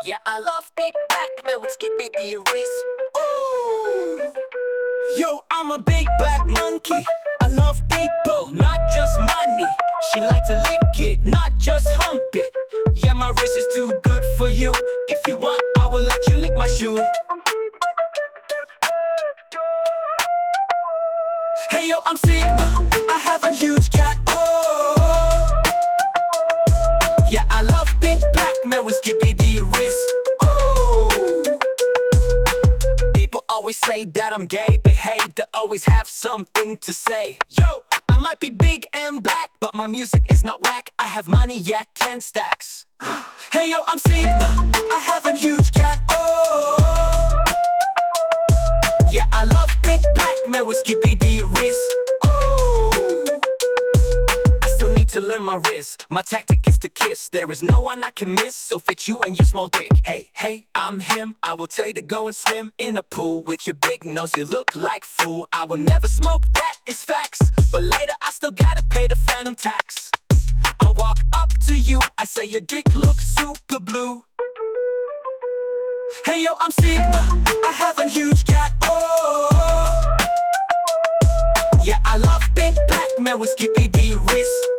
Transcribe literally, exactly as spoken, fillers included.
Yeah, I love big black men with skippy wrist. Ooh. Yo, I'm a big black monkey. I love people, not just money. She like to lick it, not just hump it. Yeah, my wrist is too good for you. If you want, I will let you lick my shoe. Hey yo, I'm Sigma, I have a huge cat. Oh, yeah, I love big black men with skippy wrist. Oh, people always say that I'm gay, behave to always have something to say. Yo, I might be big and black, but my music is not whack. I have money, yeah, ten stacks. Hey yo, I'm Sigma, I have a huge cat. Oh, yeah, I love big black men with skippy wrist. Oh, I still need to learn my wrist. My tactic is to kiss. There is no one I can miss. So fit you and your small dick. Hey, hey, I'm him. I will tell you to go and swim in a pool with your big nose. You look like fool. I will never smoke, that is facts. But later I still gotta pay the phantom tax. I walk up to you, I say your dick looks super blue. Hey yo, I'm Sigma, I have a huge cat. Oh, yeah, I love big black men with skippy wrist.